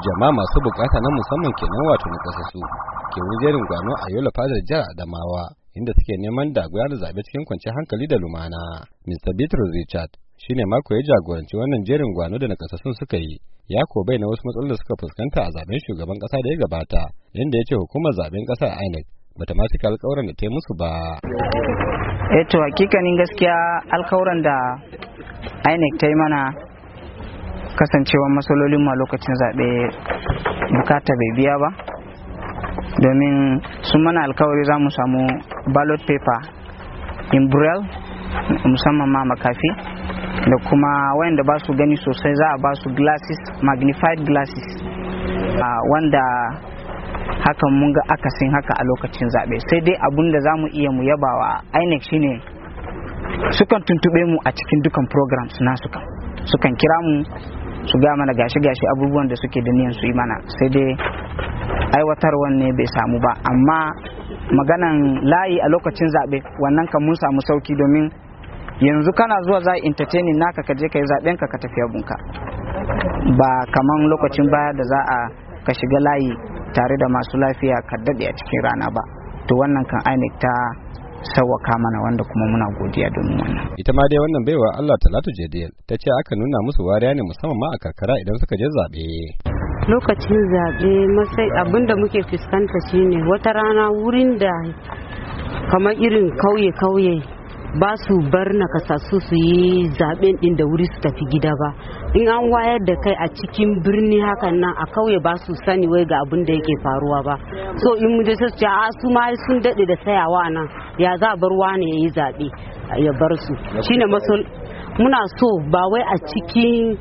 jama'a masu bukata na musamman kenan wato na kasasu ke wujerin gwano a Yola fadar jihar Adamawa inda suke neman da gudanar zabe cikin kwanciyar hankali da lumana. Mr. Bitrus Richard shine mako ya jagoranci wannan jerin gwano da nakasasun suka yi. Ya ko bai na wasu matsalolin da suka fuskanta a zaben shugaban kasa da ya gabata, inda ya ce hukumar zaben kasa INEC bata ma cika alƙawuran da ta yi musu ba. To hakikanin gaskiya alƙawuran da INEC ta yi mana kasancewar matsalolin ma lokacin zaɓe bukata bai biya ba, domin sun mana alkawari za mu samu ballot paper in braille musamman ma makafi da kuma wayanda ba su gani sosai za a ba su glasses, magnified glasses, wanda hakan mun ga akasin haka a lokacin zaɓe. Sai dai abun da za mu iya mu yabawa INEC shine sukan tuntube mu a cikin dukan programs nasu, sukan kira mu su ga mana gashi abubuwan da suke da niyan su yi mana, sai dai aiwatarwan ne bai samu ba. Amma maganan layi a lokacin zaɓe wannan kan mun samu sauki, domin yanzu kana zuwa za entertaining naka ka je ka yi zaɓen ka tafi abunka, ba kaman lokacin baya da za a ka shiga layi tare da masu lafiya ka daɗe a cikin rana ba. To wannan kan INEC ta sawwaka mana, wanda kuma muna godiya domin wannan. Ita ma dai wannan baiwa Allah Talatu Jediyel ta ce aka nuna musu wariya ne musamman ma a karkara idan suka je zaɓe. Lokacin zaɓe abinda muke fuskanta shine wata rana wurin da kamar irin kauye ba su bar nakasassu su yi zaɓen ɗin da wuri su tafi gida ba. In an wayar da kai a cikin birni hakan nan, a kauye ba su sani wai ga abin da yake faruwa ba. So in mu je su ce a su ma sun daɗe da tsayawa nan, ya za a bar wani ya yi zaɓe ya bar su. Shine muna so ba wai a cikin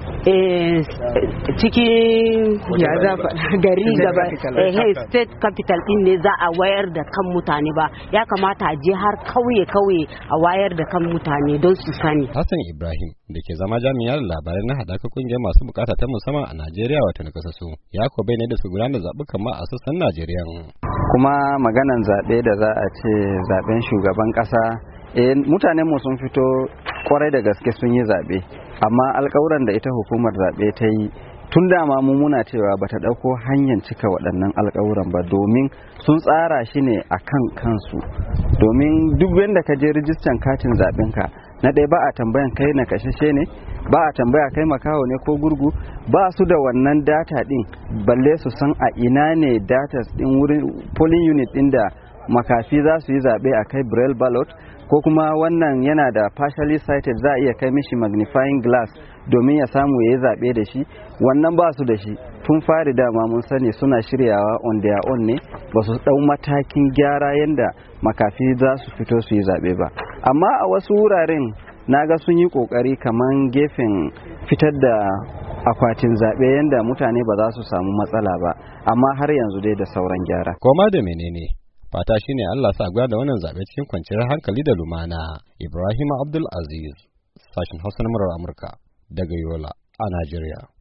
ya zafa gari gaba state capital din ne za a wayar da kan mutane ba, ya kamata a je har kauye a wayar da kan mutane don su sani. Hassan Ibrahim da ke zama jami'ar labarai na haɗaka kungiyar masu bukata ta musamman a Najeriya wato na kasasu, ya ko bai ne da su gudanar zaɓukan ma a sassan Najeriya. Kuma maganan zaɓe da za a ce zaɓen shugaban ƙasa, mutanen mu sun fito kwarai da gaske sun yi zaɓe, amma alƙawuran da ita hukumar zaɓe ta yi tun dama mu muna cewa bata ɗauko hanyar cika waɗannan alƙawuran ba, domin sun tsara shi ne a kan kansu. Domin duk wanda ka je rijistan katin zaɓenka, na ɗaya ba a tambayan kai na kashashe ne, ba a tambaya kai makaho ne ko gurgu, ba su da wannan data ɗin balle su san a ina ne data ɗin wurin polling unit ɗin da makafi za su yi zaɓe a kai braille ballot, ko kuma wannan yana da partially sighted za a iya kai mishi magnifying glass domin ya samu ya yi zaɓe da shi. Wannan ba su da shi tun fari, dama mun sani suna shiryawa on their own ne, ba su ɗau matakin gyara yadda makafi za su fito su yi zaɓe ba. Amma a wasu wuraren na ga sun yi ƙoƙari kamar gefen fitar da akwatin zaɓe yadda mutane ba za su samu matsala ba, amma har yanzu dai da sauran gyara. Koma da menene fata shine Allah sa gwada da wannan zabe cikin kwanciyar hankali da lumana. Ibrahim Abdul Aziz, sashin Hausa na Amurka daga Yola a Najeriya.